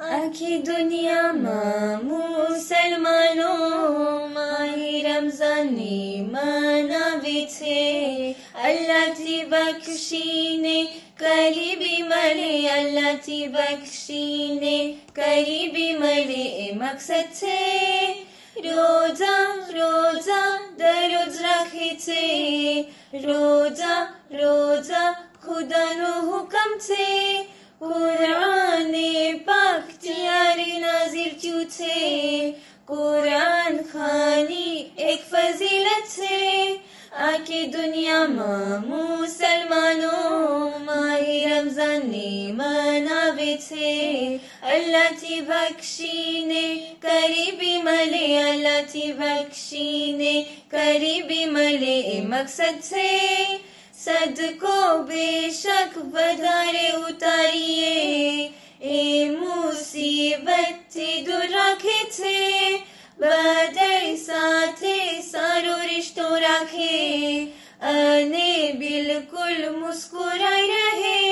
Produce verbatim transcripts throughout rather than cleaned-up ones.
آخی دنیا ماں مسلمانوں ماہ رمضانی مناوے تھے اللہ تی بخشینے قریبی ملے اللہ تی بخشینے قریبی ملے مقصد تھے روزہ روزہ درود رکھے تھے روزہ روزہ خدا نو حکم تھے قرآن پاک تیاری نازل کیوں تھے قرآن خوانی ایک فضیلت ہے آکے دنیا ماں مسلمانوں ماہ رمضان مناوے تھے اللہ تی بخشینے قریبی ملے اللہ تی بخشینے قریبی ملے مقصد سے صدقو بے شک بدارے اتاریے اے مصیبت تی دور رکھے تھے بدر ساتھے سارو رشتوں رکھے آنے بالکل مسکرائی رہے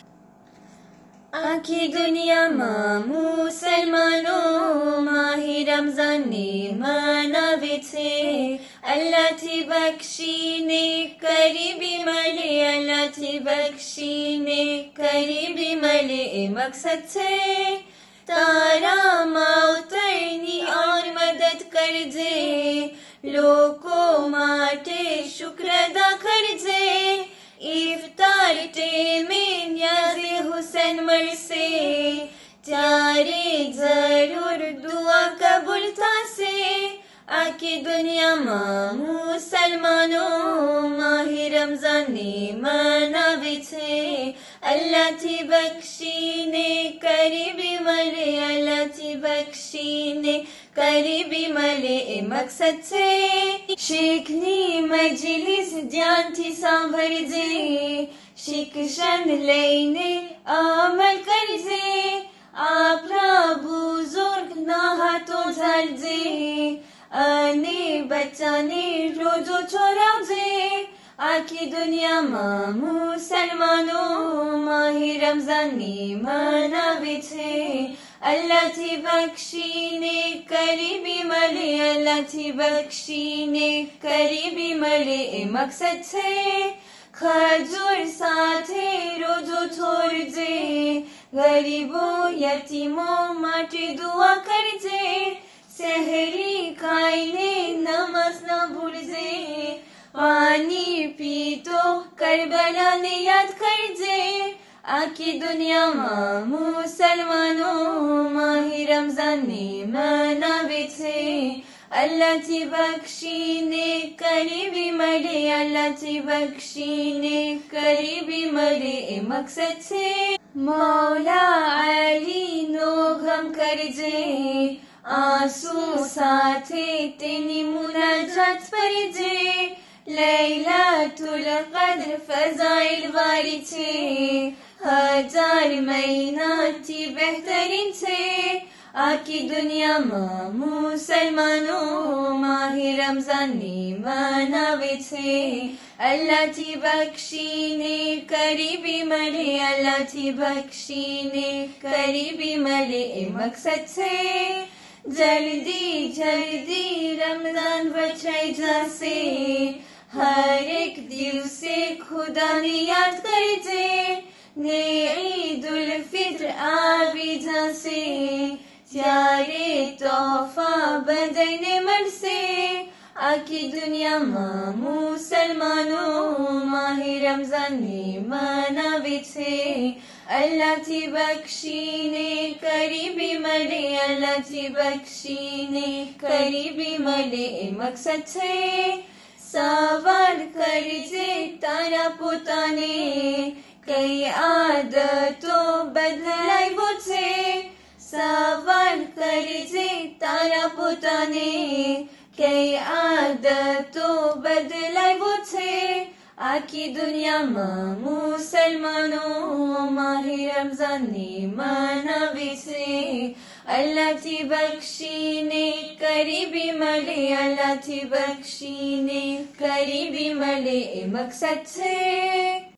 آنکھی دنیا ماں مسلمانوں ماہ رمضان مناوے تھے اللہ تی بخشینے قریبی ملے اللہ تی بخشینے قریبی ملے مقصد سے تارا موترنی اور مدد کر دے لوکو ماٹے شکر ادا کر دے افطار میں نیاز حسین مر سے تیارے ضرور دعا قبول تھا سے آکے دنیا ماں مسلمانوں ماہ رمضان مناوے تھے اللہ تی بخشینے قریبی ملے اللہ تی بخشینے قریبی ملے مقصد سے شیخنی مجلس دھیان تھی سانبھر دے شکشن لینے عمل کر دے آپ را بزرگ نہ ہاتھوں دھر دے آنے بچانے روزو چھوڑا دے آکھی دنیا ماں مسلمانوں ماہ رمضان مناوے تھے اللہ تی بخشینے قریبی ملے اللہ تی بخشینے قریبی ملے مقصد سے کھجور ساتھے روزو چھوڑ دے غریبوں یتیموں ماٹے دعا کر دے سحری کھائنے نماز نہ بھول دے پانی پی تو کربلا نے یاد کر دے آکی دنیا ماں مسلمانوں ماہ رمضان مناوے تھے اللہ تی بخشینے قریبی ملے اللہ تی بخشینے قریبی ملے مقصد سے مولا علی نو غم کر دے آنسو ساتھے تینی مناجات پر دے لیلۃ القدر فضائل واری تھے ہزار مہینہ تھی بہترین سے آکی دنیا ماں مسلمانوں ماہ رمضان مناوے تھے اللہ تی بخشینے قریبی ملے اللہ تی بخشینے قریبی ملے مقصد سے جلدی جلدی رمضان بچائی جا سے ہر ایک دل سے خدا نے یاد کر دے نے عید الفطر آبی جا سے پیارے تحفہ بدن مر سے آکی دنیا ماں مسلمانوں ماہ رمضان مناوے تھے اللہ تی بخشینے قریبی ملے اللہ تی بخشینے قریبی ملے مقصد سے سوال کر دے تارا پوتانے کئی عادتوں بدلائی وہ تھے سوال کر دے تارا پوتانے کئی عادتوں بدلائی وہ تھے آکی دنیا ماں مسلمانوں ماہ رمضان مناوے تھے اللہ تی بخشینے قریبی ملے اللہ تی بخشینے قریبی ملے مقصد سے